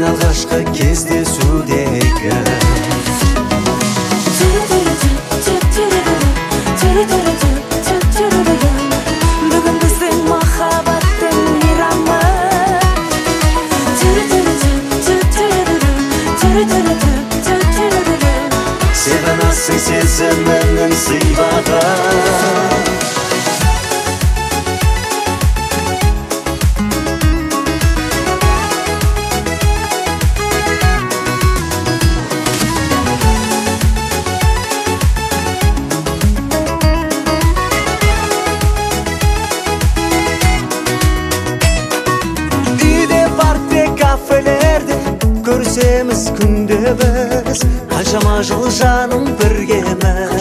алғашқы кездесудегі. Бүгін біздің махаббаттың мейрамы. Сен ғанасың сезіміңнің сыйлығы. Көрсеміз күнде біз, қаншама жыл жаным біргеміз.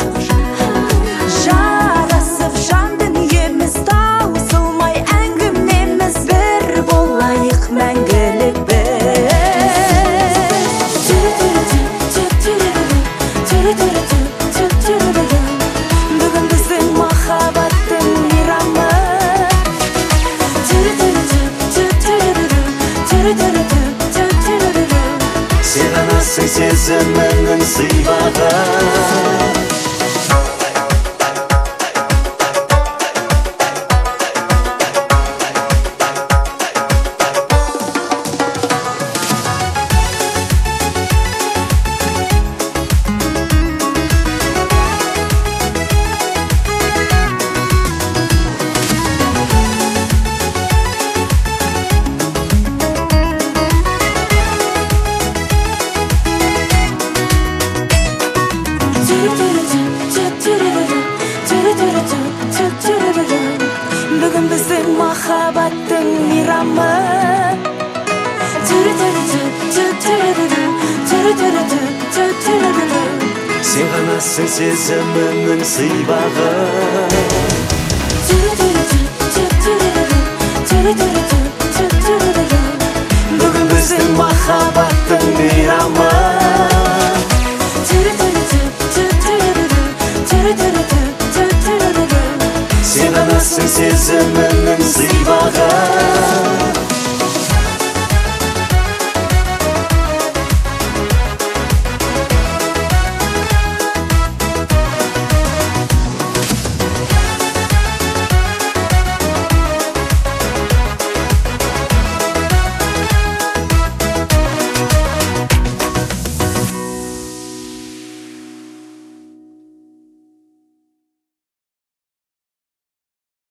Жарасып жан дүниеміз, таусылмай әңгімеміз, бір болайық мәңгілік біз. Бүгін біздің махаббаттың мейрамы. Сен ғанасың сезіміңнің сыйлығы. Бүгін біздің махаббаттың мейрамы. Сен ғанасың сезіміңнің сыйлығы. Бүгін біздің махаббаттың мейрамы. Сен ғанасың сезіміңнің сыйлығы.